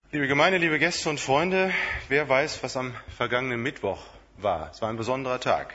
Liebe Gemeinde, liebe Gäste und Freunde, wer weiß, was am vergangenen Mittwoch war? Es war ein besonderer Tag.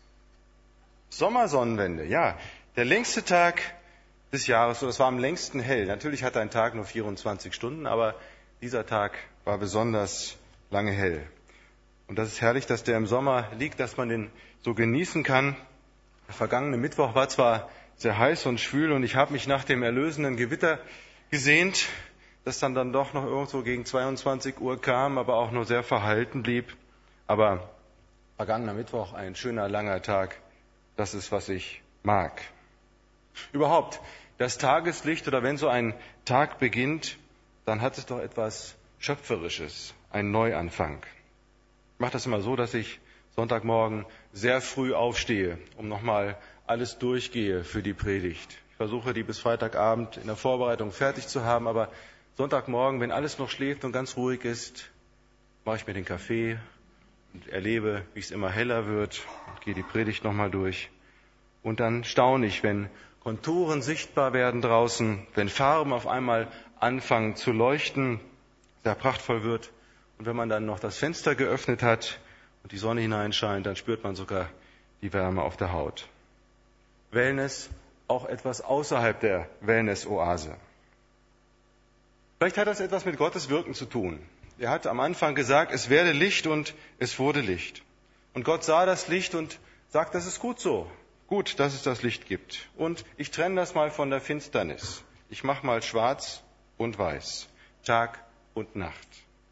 Sommersonnenwende, ja, der längste Tag des Jahres, oder es war am längsten hell. Natürlich hat ein Tag nur 24 Stunden, aber dieser Tag war besonders lange hell. Und das ist herrlich, dass der im Sommer liegt, dass man den so genießen kann. Der vergangene Mittwoch war zwar sehr heiß und schwül und ich habe mich nach dem erlösenden Gewitter gesehnt, das dann doch noch irgendwo gegen 22 Uhr kam, aber auch nur sehr verhalten blieb. Aber vergangener Mittwoch, ein schöner, langer Tag, das ist, was ich mag. Überhaupt, das Tageslicht oder wenn so ein Tag beginnt, dann hat es doch etwas Schöpferisches, einen Neuanfang. Ich mache das immer so, dass ich Sonntagmorgen sehr früh aufstehe, um nochmal alles durchgehe für die Predigt. Ich versuche, die bis Freitagabend in der Vorbereitung fertig zu haben, aber Sonntagmorgen, wenn alles noch schläft und ganz ruhig ist, mache ich mir den Kaffee und erlebe, wie es immer heller wird und gehe die Predigt nochmal durch. Und dann staune ich, wenn Konturen sichtbar werden draußen, wenn Farben auf einmal anfangen zu leuchten, sehr prachtvoll wird. Und wenn man dann noch das Fenster geöffnet hat und die Sonne hineinscheint, dann spürt man sogar die Wärme auf der Haut. Wellness, auch etwas außerhalb der Wellness-Oase. Vielleicht hat das etwas mit Gottes Wirken zu tun. Er hat am Anfang gesagt, es werde Licht und es wurde Licht. Und Gott sah das Licht und sagt, das ist gut so. Gut, dass es das Licht gibt. Und ich trenne das mal von der Finsternis. Ich mache mal schwarz und weiß, Tag und Nacht.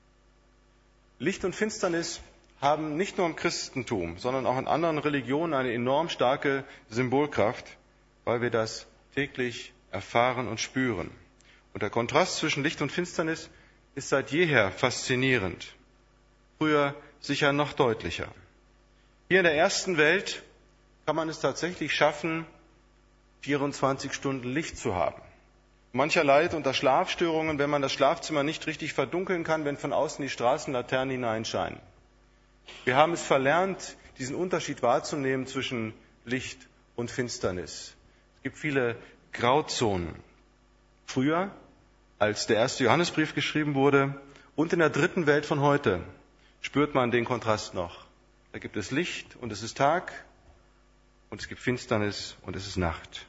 Licht und Finsternis haben nicht nur im Christentum, sondern auch in anderen Religionen eine enorm starke Symbolkraft, weil wir das täglich erfahren und spüren. Und der Kontrast zwischen Licht und Finsternis ist seit jeher faszinierend. Früher sicher noch deutlicher. Hier in der ersten Welt kann man es tatsächlich schaffen, 24 Stunden Licht zu haben. Mancher leidet unter Schlafstörungen, wenn man das Schlafzimmer nicht richtig verdunkeln kann, wenn von außen die Straßenlaternen hineinscheinen. Wir haben es verlernt, diesen Unterschied wahrzunehmen zwischen Licht und Finsternis. Es gibt viele Grauzonen. Früher, als der erste Johannesbrief geschrieben wurde, und in der dritten Welt von heute, spürt man den Kontrast noch. Da gibt es Licht und es ist Tag und es gibt Finsternis und es ist Nacht.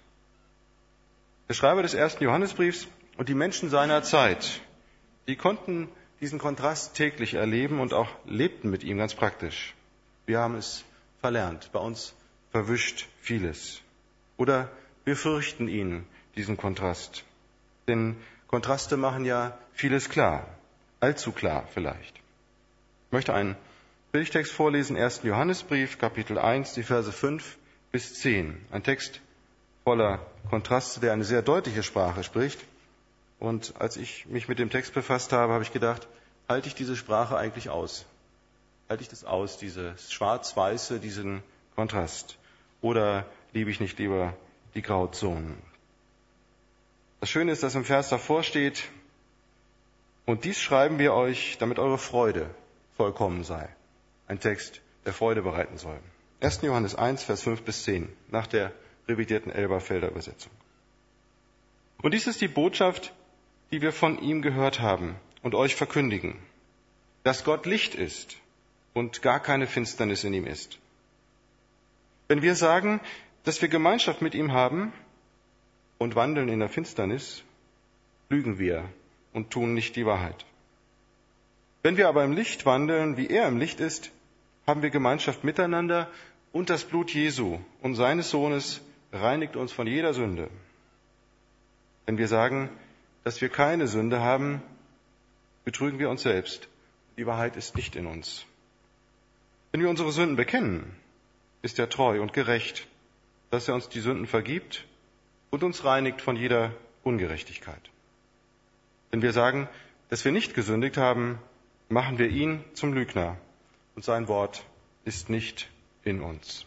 Der Schreiber des ersten Johannesbriefs und die Menschen seiner Zeit, die konnten diesen Kontrast täglich erleben und auch lebten mit ihm ganz praktisch. Wir haben es verlernt. Bei uns verwischt vieles. Oder wir fürchten ihn, diesen Kontrast. Denn Kontraste machen ja vieles klar. Allzu klar vielleicht. Ich möchte einen Bildtext vorlesen, 1. Johannesbrief, Kapitel 1, die Verse 5 bis 10. Ein Text voller Kontraste, der eine sehr deutliche Sprache spricht. Und als ich mich mit dem Text befasst habe, habe ich gedacht, halte ich diese Sprache eigentlich aus? Halte ich das aus, dieses Schwarz-Weiße, diesen Kontrast? Oder liebe ich nicht lieber die Grauzonen? Das Schöne ist, dass im Vers davor steht, und dies schreiben wir euch, damit eure Freude vollkommen sei. Ein Text, der Freude bereiten soll. 1. Johannes 1, Vers 5 bis 10, nach der revidierten Elberfelder Übersetzung. Und dies ist die Botschaft, die wir von ihm gehört haben und euch verkündigen, dass Gott Licht ist und gar keine Finsternis in ihm ist. Wenn wir sagen, dass wir Gemeinschaft mit ihm haben und wandeln in der Finsternis, lügen wir und tun nicht die Wahrheit. Wenn wir aber im Licht wandeln, wie er im Licht ist, haben wir Gemeinschaft miteinander und das Blut Jesu und seines Sohnes reinigt uns von jeder Sünde. Wenn wir sagen, dass wir keine Sünde haben, betrügen wir uns selbst. Die Wahrheit ist nicht in uns. Wenn wir unsere Sünden bekennen, ist er treu und gerecht, dass er uns die Sünden vergibt und uns reinigt von jeder Ungerechtigkeit. Wenn wir sagen, dass wir nicht gesündigt haben, machen wir ihn zum Lügner und sein Wort ist nicht in uns.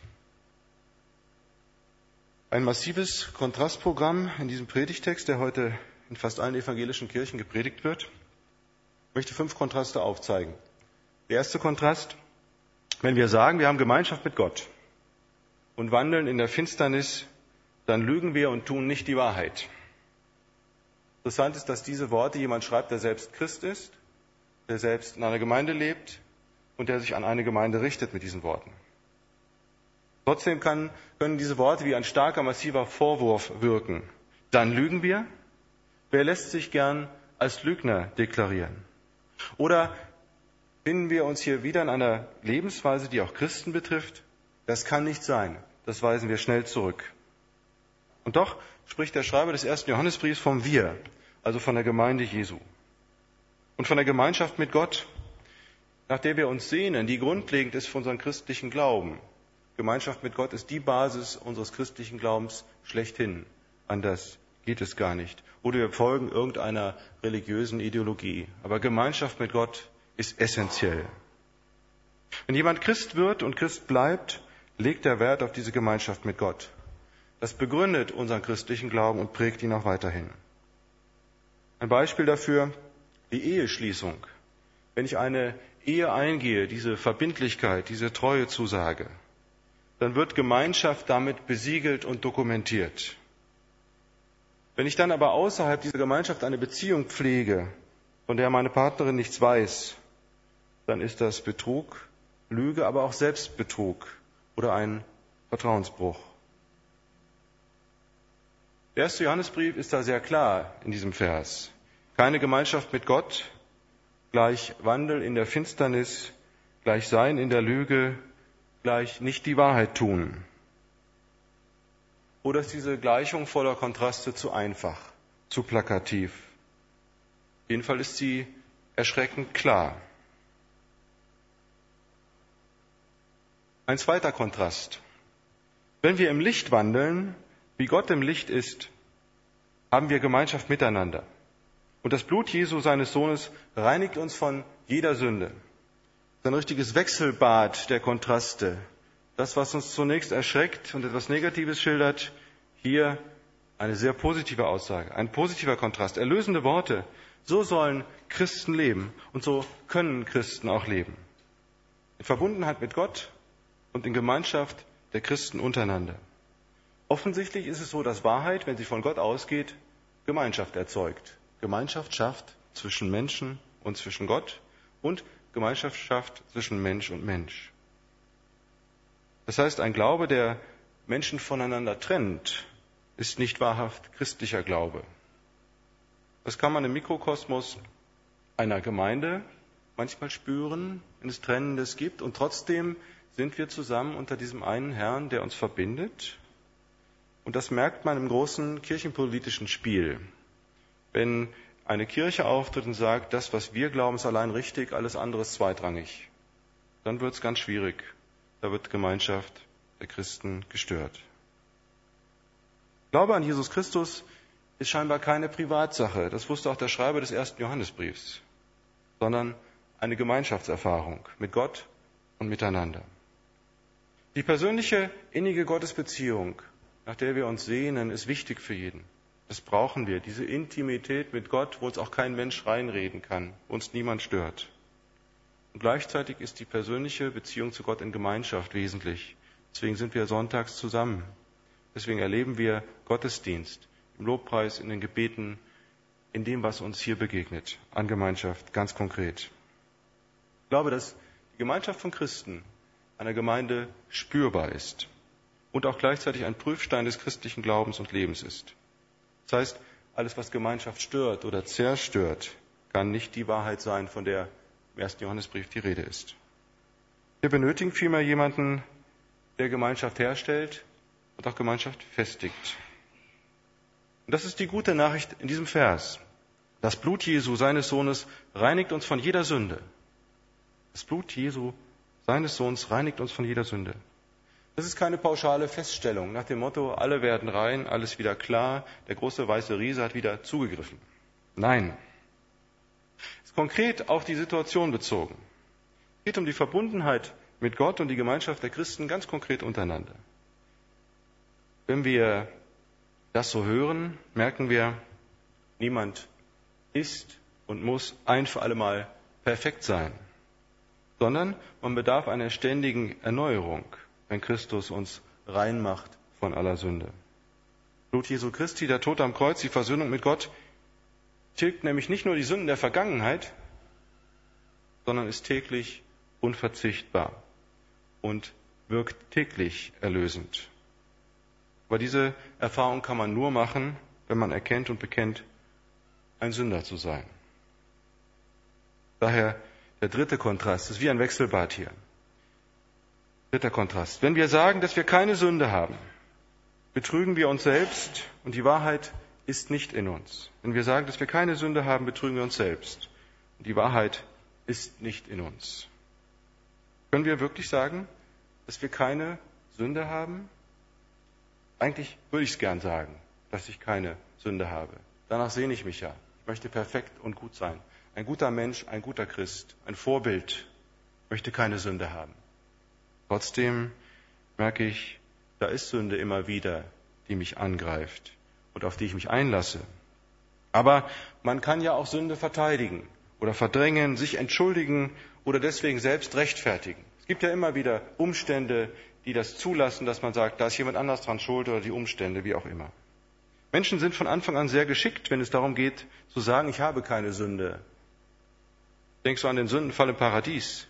Ein massives Kontrastprogramm in diesem Predigtext, der heute in fast allen evangelischen Kirchen gepredigt wird. Ich möchte 5 Kontraste aufzeigen. Der erste Kontrast, wenn wir sagen, wir haben Gemeinschaft mit Gott und wandeln in der Finsternis, dann lügen wir und tun nicht die Wahrheit. Interessant ist, dass diese Worte jemand schreibt, der selbst Christ ist der selbst in einer Gemeinde lebt und der sich an eine Gemeinde richtet mit diesen Worten. Trotzdem können diese Worte wie ein starker, massiver Vorwurf wirken. Dann lügen wir? Wer lässt sich gern als Lügner deklarieren? Oder finden wir uns hier wieder in einer Lebensweise, die auch Christen betrifft? Das kann nicht sein. Das weisen wir schnell zurück. Und doch spricht der Schreiber des 1. Johannesbriefs vom Wir, also von der Gemeinde Jesu. Und von der Gemeinschaft mit Gott, nach der wir uns sehnen, die grundlegend ist für unseren christlichen Glauben. Gemeinschaft mit Gott ist die Basis unseres christlichen Glaubens schlechthin. Anders geht es gar nicht. Oder wir folgen irgendeiner religiösen Ideologie. Aber Gemeinschaft mit Gott ist essentiell. Wenn jemand Christ wird und Christ bleibt, legt er Wert auf diese Gemeinschaft mit Gott. Das begründet unseren christlichen Glauben und prägt ihn auch weiterhin. Ein Beispiel dafür, die Eheschließung. Wenn ich eine Ehe eingehe, diese Verbindlichkeit, diese Treuezusage, dann wird Gemeinschaft damit besiegelt und dokumentiert. Wenn ich dann aber außerhalb dieser Gemeinschaft eine Beziehung pflege, von der meine Partnerin nichts weiß, dann ist das Betrug, Lüge, aber auch Selbstbetrug oder ein Vertrauensbruch. Der 1. Johannesbrief ist da sehr klar in diesem Vers. Keine Gemeinschaft mit Gott, gleich Wandel in der Finsternis, gleich Sein in der Lüge, gleich nicht die Wahrheit tun. Oder ist diese Gleichung voller Kontraste zu einfach, zu plakativ? Jedenfalls ist sie erschreckend klar. Ein zweiter Kontrast. Wenn wir im Licht wandeln, wie Gott im Licht ist, haben wir Gemeinschaft miteinander. Und das Blut Jesu, seines Sohnes, reinigt uns von jeder Sünde. Das ist ein richtiges Wechselbad der Kontraste. Das, was uns zunächst erschreckt und etwas Negatives schildert, hier eine sehr positive Aussage, ein positiver Kontrast, erlösende Worte. So sollen Christen leben und so können Christen auch leben. In Verbundenheit mit Gott und in Gemeinschaft der Christen untereinander. Offensichtlich ist es so, dass Wahrheit, wenn sie von Gott ausgeht, Gemeinschaft erzeugt. Gemeinschaft schafft zwischen Menschen und zwischen Gott und Gemeinschaft schafft zwischen Mensch und Mensch. Das heißt, ein Glaube, der Menschen voneinander trennt, ist nicht wahrhaft christlicher Glaube. Das kann man im Mikrokosmos einer Gemeinde manchmal spüren, wenn es Trennendes gibt. Und trotzdem sind wir zusammen unter diesem einen Herrn, der uns verbindet. Und das merkt man im großen kirchenpolitischen Spiel. Wenn eine Kirche auftritt und sagt, das, was wir glauben, ist allein richtig, alles andere ist zweitrangig, dann wird es ganz schwierig. Da wird Gemeinschaft der Christen gestört. Glaube an Jesus Christus ist scheinbar keine Privatsache. Das wusste auch der Schreiber des 1. Johannesbriefs, sondern eine Gemeinschaftserfahrung mit Gott und miteinander. Die persönliche, innige Gottesbeziehung, nach der wir uns sehnen, ist wichtig für jeden. Das brauchen wir, diese Intimität mit Gott, wo uns auch kein Mensch reinreden kann, wo uns niemand stört. Und gleichzeitig ist die persönliche Beziehung zu Gott in Gemeinschaft wesentlich. Deswegen sind wir sonntags zusammen. Deswegen erleben wir Gottesdienst, im Lobpreis, in den Gebeten, in dem, was uns hier begegnet, an Gemeinschaft, ganz konkret. Ich glaube, dass die Gemeinschaft von Christen einer Gemeinde spürbar ist und auch gleichzeitig ein Prüfstein des christlichen Glaubens und Lebens ist. Das heißt, alles, was Gemeinschaft stört oder zerstört, kann nicht die Wahrheit sein, von der im 1. Johannesbrief die Rede ist. Wir benötigen vielmehr jemanden, der Gemeinschaft herstellt und auch Gemeinschaft festigt. Und das ist die gute Nachricht in diesem Vers. Das Blut Jesu, seines Sohnes, reinigt uns von jeder Sünde. Das Blut Jesu, seines Sohnes, reinigt uns von jeder Sünde. Das ist keine pauschale Feststellung nach dem Motto, alle werden rein, alles wieder klar, der große weiße Riese hat wieder zugegriffen. Nein. Es ist konkret auf die Situation bezogen. Es geht um die Verbundenheit mit Gott und die Gemeinschaft der Christen ganz konkret untereinander. Wenn wir das so hören, merken wir, niemand ist und muss ein für alle Mal perfekt sein, sondern man bedarf einer ständigen Erneuerung, wenn Christus uns rein macht von aller Sünde. Blut Jesu Christi, der Tod am Kreuz, die Versöhnung mit Gott, tilgt nämlich nicht nur die Sünden der Vergangenheit, sondern ist täglich unverzichtbar und wirkt täglich erlösend. Aber diese Erfahrung kann man nur machen, wenn man erkennt und bekennt, ein Sünder zu sein. Daher der dritte Kontrast, das ist wie ein Wechselbad hier. Dritter Kontrast. Wenn wir sagen, dass wir keine Sünde haben, betrügen wir uns selbst und die Wahrheit ist nicht in uns. Wenn wir sagen, dass wir keine Sünde haben, betrügen wir uns selbst und die Wahrheit ist nicht in uns. Können wir wirklich sagen, dass wir keine Sünde haben? Eigentlich würde ich es gern sagen, dass ich keine Sünde habe. Danach sehne ich mich ja. Ich möchte perfekt und gut sein. Ein guter Mensch, ein guter Christ, ein Vorbild, möchte keine Sünde haben. Trotzdem merke ich, da ist Sünde immer wieder, die mich angreift und auf die ich mich einlasse. Aber man kann ja auch Sünde verteidigen oder verdrängen, sich entschuldigen oder deswegen selbst rechtfertigen. Es gibt ja immer wieder Umstände, die das zulassen, dass man sagt, da ist jemand anders dran schuld oder die Umstände, wie auch immer. Menschen sind von Anfang an sehr geschickt, wenn es darum geht, zu sagen, ich habe keine Sünde. Denkst du an den Sündenfall im Paradies,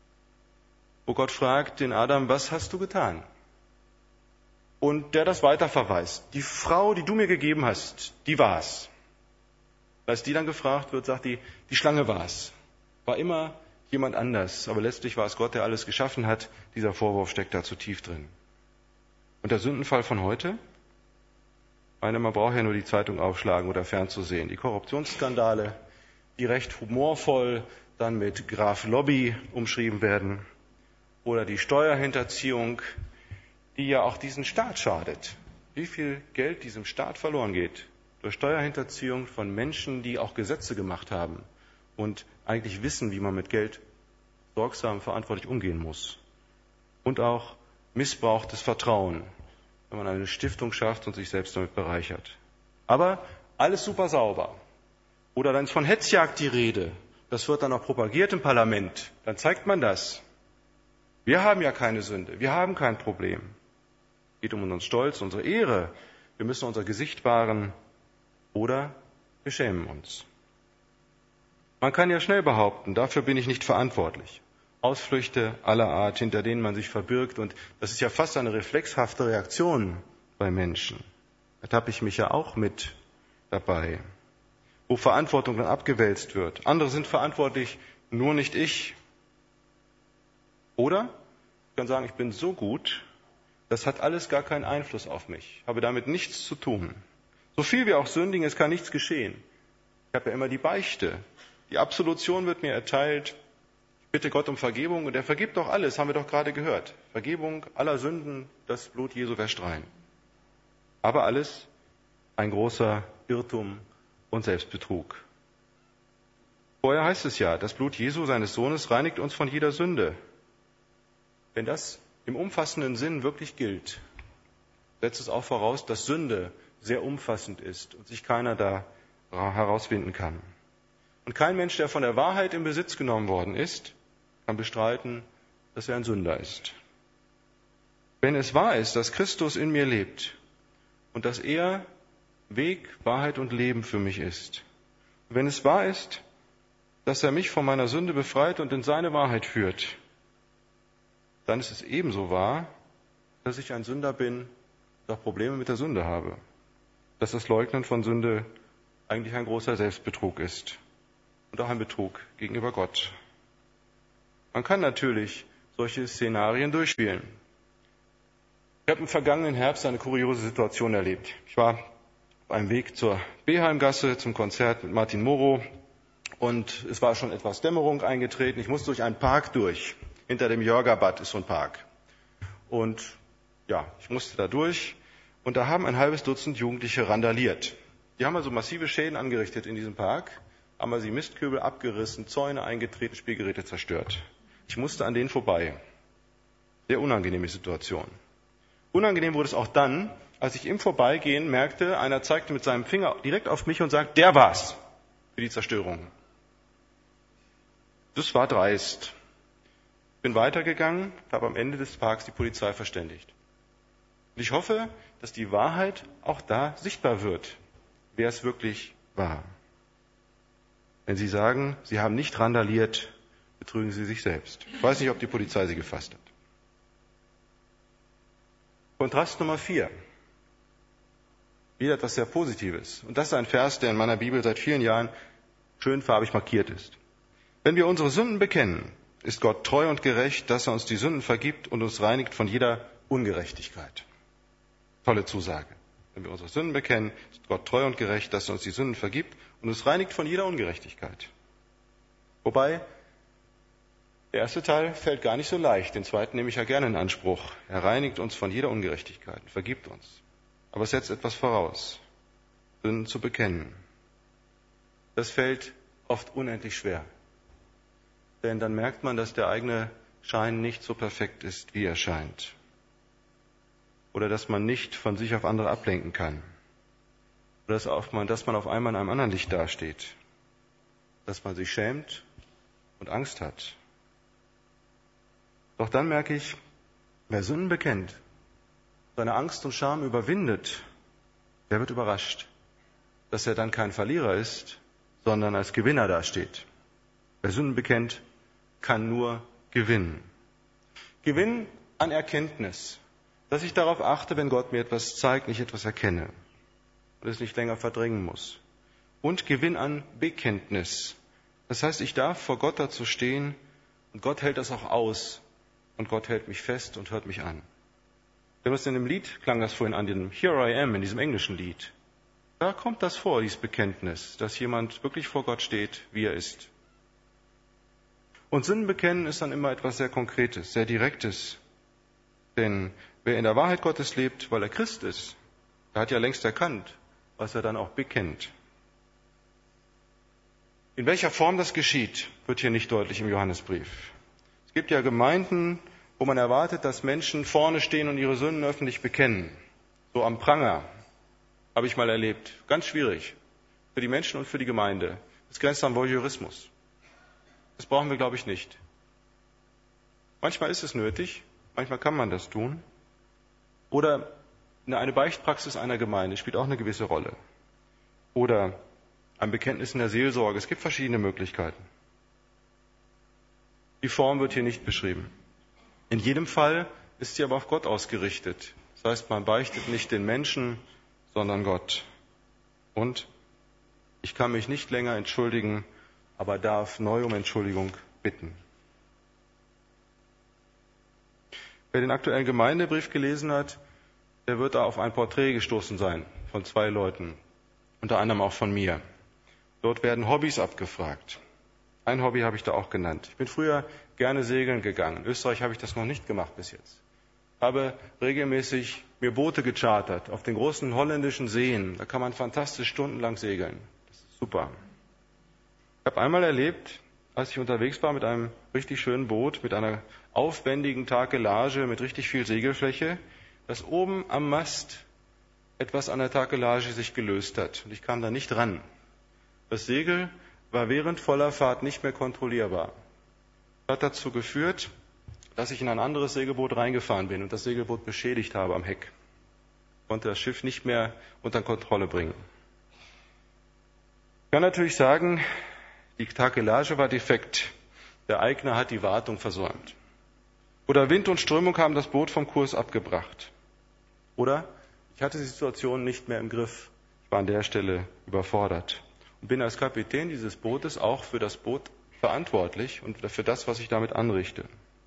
wo Gott fragt den Adam, was hast du getan? Und der das weiterverweist. Die Frau, die du mir gegeben hast, die war's. Als die dann gefragt wird, sagt die Schlange war's. War immer jemand anders, aber letztlich war es Gott, der alles geschaffen hat. Dieser Vorwurf steckt da zu tief drin. Und der Sündenfall von heute? Ich meine, man braucht ja nur die Zeitung aufschlagen oder fernzusehen. Die Korruptionsskandale, die recht humorvoll dann mit Graf Lobby umschrieben werden. Oder die Steuerhinterziehung, die ja auch diesen Staat schadet. Wie viel Geld diesem Staat verloren geht durch Steuerhinterziehung von Menschen, die auch Gesetze gemacht haben und eigentlich wissen, wie man mit Geld sorgsam, verantwortlich umgehen muss. Und auch missbrauchtes Vertrauen, wenn man eine Stiftung schafft und sich selbst damit bereichert. Aber alles super sauber. Oder dann ist von Hetzjagd die Rede. Das wird dann auch propagiert im Parlament. Dann zeigt man das. Wir haben ja keine Sünde. Wir haben kein Problem. Es geht um unseren Stolz, unsere Ehre. Wir müssen unser Gesicht wahren. Oder wir schämen uns. Man kann ja schnell behaupten, dafür bin ich nicht verantwortlich. Ausflüchte aller Art, hinter denen man sich verbirgt. Und das ist ja fast eine reflexhafte Reaktion bei Menschen. Da tappe ich mich ja auch mit dabei. Wo Verantwortung dann abgewälzt wird. Andere sind verantwortlich, nur nicht ich. Oder ich kann sagen, ich bin so gut, das hat alles gar keinen Einfluss auf mich. Ich habe damit nichts zu tun. So viel wir auch sündigen, es kann nichts geschehen. Ich habe ja immer die Beichte. Die Absolution wird mir erteilt. Ich bitte Gott um Vergebung und er vergibt doch alles, haben wir doch gerade gehört. Vergebung aller Sünden, das Blut Jesu wäscht rein. Aber alles ein großer Irrtum und Selbstbetrug. Vorher heißt es ja, das Blut Jesu, seines Sohnes, reinigt uns von jeder Sünde. Wenn das im umfassenden Sinn wirklich gilt, setzt es auch voraus, dass Sünde sehr umfassend ist und sich keiner da herausfinden kann. Und kein Mensch, der von der Wahrheit in Besitz genommen worden ist, kann bestreiten, dass er ein Sünder ist. Wenn es wahr ist, dass Christus in mir lebt und dass er Weg, Wahrheit und Leben für mich ist, wenn es wahr ist, dass er mich von meiner Sünde befreit und in seine Wahrheit führt, dann ist es ebenso wahr, dass ich ein Sünder bin und auch Probleme mit der Sünde habe. Dass das Leugnen von Sünde eigentlich ein großer Selbstbetrug ist und auch ein Betrug gegenüber Gott. Man kann natürlich solche Szenarien durchspielen. Ich habe im vergangenen Herbst eine kuriose Situation erlebt. Ich war auf einem Weg zur Beheimgasse zum Konzert mit Martin Moro und es war schon etwas Dämmerung eingetreten. Ich musste durch einen Park durch. Hinter dem Jörgerbad ist so ein Park. Und ja, ich musste da durch und da haben ein halbes Dutzend Jugendliche randaliert. Die haben also massive Schäden angerichtet in diesem Park, haben also die Mistkübel abgerissen, Zäune eingetreten, Spielgeräte zerstört. Ich musste an denen vorbei. Sehr unangenehme Situation. Unangenehm wurde es auch dann, als ich im Vorbeigehen merkte, einer zeigte mit seinem Finger direkt auf mich und sagt, der war's für die Zerstörung. Das war dreist. Ich bin weitergegangen, habe am Ende des Parks die Polizei verständigt. Und ich hoffe, dass die Wahrheit auch da sichtbar wird, wer es wirklich war. Wenn Sie sagen, Sie haben nicht randaliert, betrügen sie sich selbst. Ich weiß nicht, ob die Polizei sie gefasst hat. Kontrast Nummer 4. Wieder etwas sehr Positives. Und das ist ein Vers, der in meiner Bibel seit vielen Jahren schön farbig markiert ist. Wenn wir unsere Sünden bekennen, ist Gott treu und gerecht, dass er uns die Sünden vergibt und uns reinigt von jeder Ungerechtigkeit. Tolle Zusage. Wenn wir unsere Sünden bekennen, ist Gott treu und gerecht, dass er uns die Sünden vergibt und uns reinigt von jeder Ungerechtigkeit. Wobei, der erste Teil fällt gar nicht so leicht. Den zweiten nehme ich ja gerne in Anspruch. Er reinigt uns von jeder Ungerechtigkeit, vergibt uns. Aber es setzt etwas voraus, Sünden zu bekennen. Das fällt oft unendlich schwer. Denn dann merkt man, dass der eigene Schein nicht so perfekt ist, wie er scheint. Oder dass man nicht von sich auf andere ablenken kann. Oder dass man auf einmal in einem anderen Licht dasteht. Dass man sich schämt und Angst hat. Doch dann merke ich, wer Sünden bekennt, seine Angst und Scham überwindet, der wird überrascht, dass er dann kein Verlierer ist, sondern als Gewinner dasteht. Wer Sünden bekennt, kann nur gewinnen. Gewinn an Erkenntnis, dass ich darauf achte, wenn Gott mir etwas zeigt, ich etwas erkenne und es nicht länger verdrängen muss. Und Gewinn an Bekenntnis. Das heißt, ich darf vor Gott dazu stehen und Gott hält das auch aus und Gott hält mich fest und hört mich an. Wenn es in dem Lied, klang das vorhin an, dem Here I Am, in diesem englischen Lied, da kommt das vor, dieses Bekenntnis, dass jemand wirklich vor Gott steht, wie er ist. Und Sünden bekennen ist dann immer etwas sehr Konkretes, sehr Direktes. Denn wer in der Wahrheit Gottes lebt, weil er Christ ist, der hat ja längst erkannt, was er dann auch bekennt. In welcher Form das geschieht, wird hier nicht deutlich im Johannesbrief. Es gibt ja Gemeinden, wo man erwartet, dass Menschen vorne stehen und ihre Sünden öffentlich bekennen. So am Pranger, habe ich mal erlebt. Ganz schwierig für die Menschen und für die Gemeinde. Das grenzt an Voyeurismus. Das brauchen wir, glaube ich, nicht. Manchmal ist es nötig, manchmal kann man das tun. Oder eine Beichtpraxis einer Gemeinde spielt auch eine gewisse Rolle. Oder ein Bekenntnis in der Seelsorge. Es gibt verschiedene Möglichkeiten. Die Form wird hier nicht beschrieben. In jedem Fall ist sie aber auf Gott ausgerichtet. Das heißt, man beichtet nicht den Menschen, sondern Gott. Und ich kann mich nicht länger entschuldigen, aber darf neu um Entschuldigung bitten. Wer den aktuellen Gemeindebrief gelesen hat, der wird da auf ein Porträt gestoßen sein von 2 Leuten, unter anderem auch von mir. Dort werden Hobbys abgefragt. Ein Hobby habe ich da auch genannt. Ich bin früher gerne segeln gegangen. In Österreich habe ich das noch nicht gemacht bis jetzt. Habe regelmäßig mir Boote gechartert auf den großen holländischen Seen. Da kann man fantastisch stundenlang segeln. Das ist super. Ich habe einmal erlebt, als ich unterwegs war mit einem richtig schönen Boot, mit einer aufwendigen Takelage, mit richtig viel Segelfläche, dass oben am Mast etwas an der Takelage sich gelöst hat. Und ich kam da nicht ran. Das Segel war während voller Fahrt nicht mehr kontrollierbar. Das hat dazu geführt, dass ich in ein anderes Segelboot reingefahren bin und das Segelboot beschädigt habe am Heck. Ich konnte das Schiff nicht mehr unter Kontrolle bringen. Ich kann natürlich sagen, die Takelage war defekt. Der Eigner hat die Wartung versäumt. Oder Wind und Strömung haben das Boot vom Kurs abgebracht. Oder ich hatte die Situation nicht mehr im Griff. Ich war an der Stelle überfordert. Und bin als Kapitän dieses Bootes auch für das Boot verantwortlich und für das, was ich damit anrichte.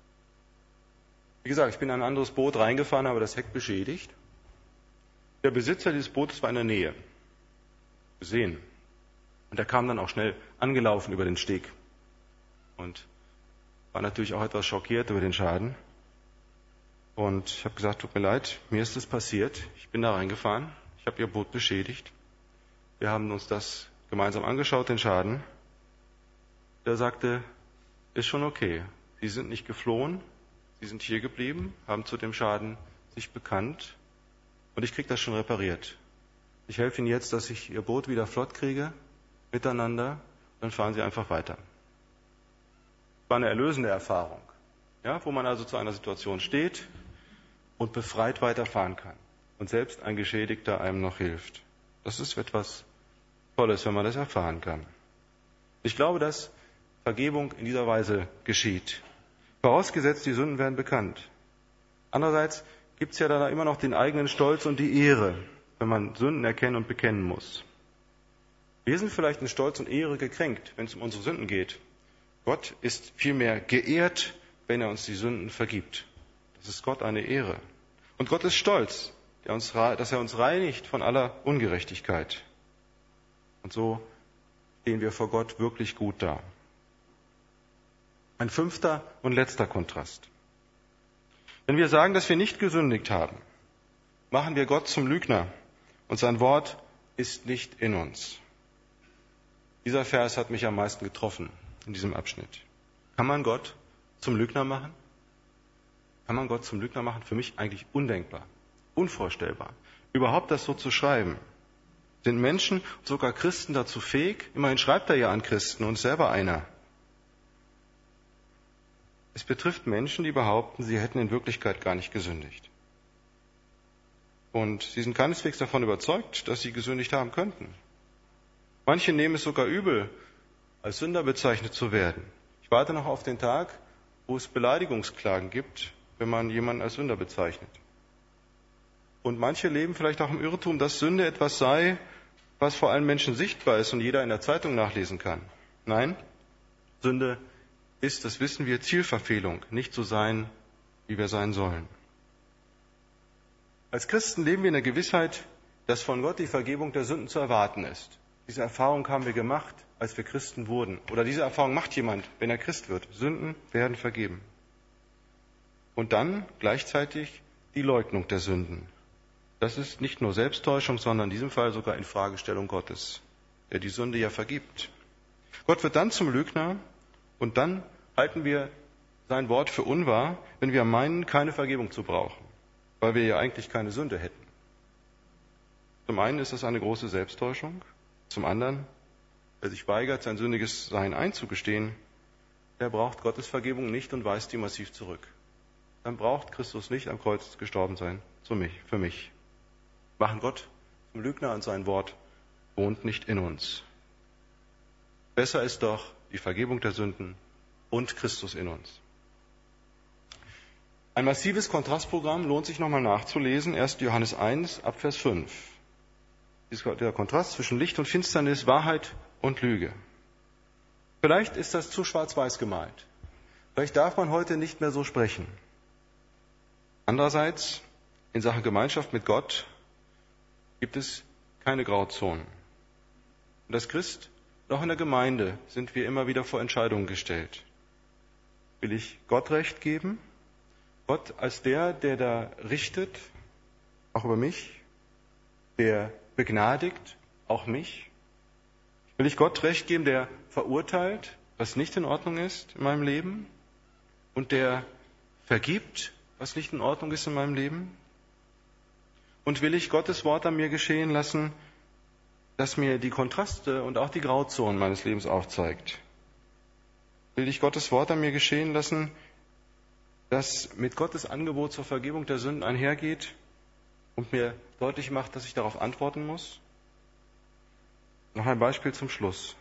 Wie gesagt, ich bin in ein anderes Boot reingefahren, habe das Heck beschädigt. Der Besitzer dieses Bootes war in der Nähe. Gesehen. Und er kam dann auch schnell angelaufen über den Steg. Und war natürlich auch etwas schockiert über den Schaden. Und ich habe gesagt, tut mir leid, mir ist das passiert. Ich bin da reingefahren. Ich habe Ihr Boot beschädigt. Wir haben uns das gemeinsam angeschaut, den Schaden. Der sagte, ist schon okay. Sie sind nicht geflohen. Sie sind hier geblieben, haben zu dem Schaden sich bekannt. Und ich kriege das schon repariert. Ich helfe Ihnen jetzt, dass ich Ihr Boot wieder flott kriege, miteinander. Dann fahren Sie einfach weiter. Das war eine erlösende Erfahrung, ja, wo man also zu einer Situation steht und befreit weiterfahren kann. Und selbst ein Geschädigter einem noch hilft. Das ist etwas Tolles, wenn man das erfahren kann. Ich glaube, dass Vergebung in dieser Weise geschieht. Vorausgesetzt, die Sünden werden bekannt. Andererseits gibt es ja da immer noch den eigenen Stolz und die Ehre, wenn man Sünden erkennen und bekennen muss. Wir sind vielleicht in Stolz und Ehre gekränkt, wenn es um unsere Sünden geht. Gott ist vielmehr geehrt, wenn er uns die Sünden vergibt. Das ist Gott eine Ehre. Und Gott ist stolz, dass er uns reinigt von aller Ungerechtigkeit. Und so stehen wir vor Gott wirklich gut da. Ein 5. und letzter Kontrast. Wenn wir sagen, dass wir nicht gesündigt haben, machen wir Gott zum Lügner und sein Wort ist nicht in uns. Dieser Vers hat mich am meisten getroffen in diesem Abschnitt. Kann man Gott zum Lügner machen? Kann man Gott zum Lügner machen? Für mich eigentlich undenkbar, unvorstellbar. Überhaupt das so zu schreiben. Sind Menschen, sogar Christen, dazu fähig? Immerhin schreibt er ja an Christen und selber einer. Es betrifft Menschen, die behaupten, sie hätten in Wirklichkeit gar nicht gesündigt. Und sie sind keineswegs davon überzeugt, dass sie gesündigt haben könnten. Manche nehmen es sogar übel, als Sünder bezeichnet zu werden. Ich warte noch auf den Tag, wo es Beleidigungsklagen gibt, wenn man jemanden als Sünder bezeichnet. Und manche leben vielleicht auch im Irrtum, dass Sünde etwas sei, was vor allen Menschen sichtbar ist und jeder in der Zeitung nachlesen kann. Nein, Sünde ist, das wissen wir, Zielverfehlung, nicht so sein, wie wir sein sollen. Als Christen leben wir in der Gewissheit, dass von Gott die Vergebung der Sünden zu erwarten ist. Diese Erfahrung haben wir gemacht, als wir Christen wurden. Oder diese Erfahrung macht jemand, wenn er Christ wird. Sünden werden vergeben. Und dann gleichzeitig die Leugnung der Sünden. Das ist nicht nur Selbsttäuschung, sondern in diesem Fall sogar Infragestellung Gottes, der die Sünde ja vergibt. Gott wird dann zum Lügner und dann halten wir sein Wort für unwahr, wenn wir meinen, keine Vergebung zu brauchen, weil wir ja eigentlich keine Sünde hätten. Zum einen ist das eine große Selbsttäuschung, zum anderen, wer sich weigert, sein sündiges Sein einzugestehen, der braucht Gottes Vergebung nicht und weist die massiv zurück. Dann braucht Christus nicht am Kreuz gestorben sein, für mich. Machen Gott zum Lügner und sein Wort wohnt nicht in uns. Besser ist doch die Vergebung der Sünden und Christus in uns. Ein massives Kontrastprogramm lohnt sich nochmal nachzulesen. 1. Johannes 1, ab Vers 5. Der Kontrast zwischen Licht und Finsternis, Wahrheit und Lüge. Vielleicht ist das zu schwarz-weiß gemalt. Vielleicht darf man heute nicht mehr so sprechen. Andererseits, in Sachen Gemeinschaft mit Gott gibt es keine Grauzonen. Und als Christ, auch in der Gemeinde, sind wir immer wieder vor Entscheidungen gestellt. Will ich Gott Recht geben? Gott als der da richtet, auch über mich, der begnadigt, auch mich? Will ich Gott Recht geben, der verurteilt, was nicht in Ordnung ist in meinem Leben? Und der vergibt, was nicht in Ordnung ist in meinem Leben? Und will ich Gottes Wort an mir geschehen lassen, das mir die Kontraste und auch die Grauzonen meines Lebens aufzeigt? Will ich Gottes Wort an mir geschehen lassen, das mit Gottes Angebot zur Vergebung der Sünden einhergeht und mir deutlich macht, dass ich darauf antworten muss? Noch ein Beispiel zum Schluss.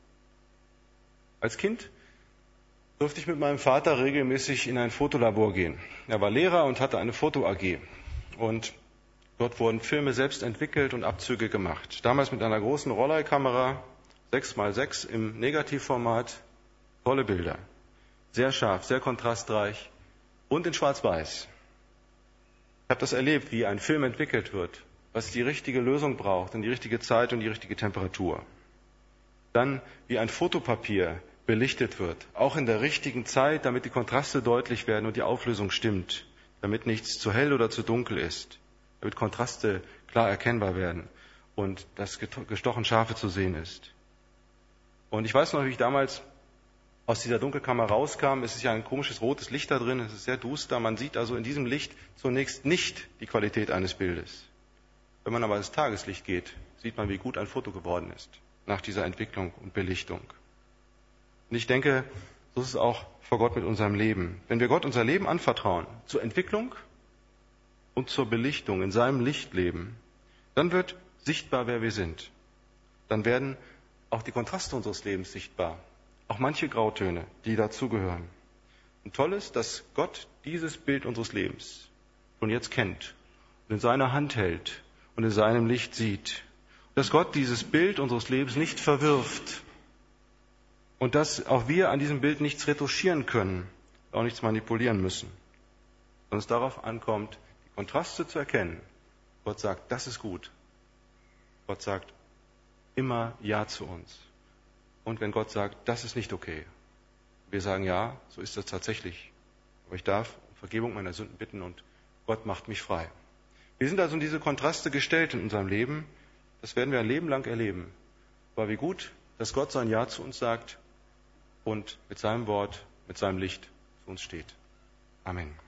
Als Kind durfte ich mit meinem Vater regelmäßig in ein Fotolabor gehen. Er war Lehrer und hatte eine Foto-AG. Und dort wurden Filme selbst entwickelt und Abzüge gemacht. Damals mit einer großen Rolleikamera, 6x6 im Negativformat, tolle Bilder. Sehr scharf, sehr kontrastreich und in Schwarz-Weiß. Ich habe das erlebt, wie ein Film entwickelt wird, was die richtige Lösung braucht, in die richtige Zeit und die richtige Temperatur. Dann, wie ein Fotopapier belichtet wird, auch in der richtigen Zeit, damit die Kontraste deutlich werden und die Auflösung stimmt, damit nichts zu hell oder zu dunkel ist, damit Kontraste klar erkennbar werden und das gestochen Scharfe zu sehen ist. Und ich weiß noch, wie ich damals aus dieser Dunkelkammer rauskam. Es ist ja ein komisches rotes Licht da drin, es ist sehr duster. Man sieht also in diesem Licht zunächst nicht die Qualität eines Bildes. Wenn man aber ins Tageslicht geht, sieht man, wie gut ein Foto geworden ist nach dieser Entwicklung und Belichtung. Und ich denke, so ist es auch vor Gott mit unserem Leben. Wenn wir Gott unser Leben anvertrauen, zur Entwicklung und zur Belichtung, in seinem Licht leben, dann wird sichtbar, wer wir sind. Dann werden auch die Kontraste unseres Lebens sichtbar. auch manche Grautöne, die dazugehören. Und toll ist, dass Gott dieses Bild unseres Lebens schon jetzt kennt und in seiner Hand hält und in seinem Licht sieht. Dass Gott dieses Bild unseres Lebens nicht verwirft und dass auch wir an diesem Bild nichts retuschieren können, auch nichts manipulieren müssen. Sondern es darauf ankommt, die Kontraste zu erkennen. Gott sagt, das ist gut. Gott sagt immer Ja zu uns. Und wenn Gott sagt, das ist nicht okay, wir sagen, ja, so ist das tatsächlich. Aber ich darf um Vergebung meiner Sünden bitten und Gott macht mich frei. Wir sind also in diese Kontraste gestellt in unserem Leben. Das werden wir ein Leben lang erleben. Aber wie gut, dass Gott sein Ja zu uns sagt und mit seinem Wort, mit seinem Licht zu uns steht. Amen.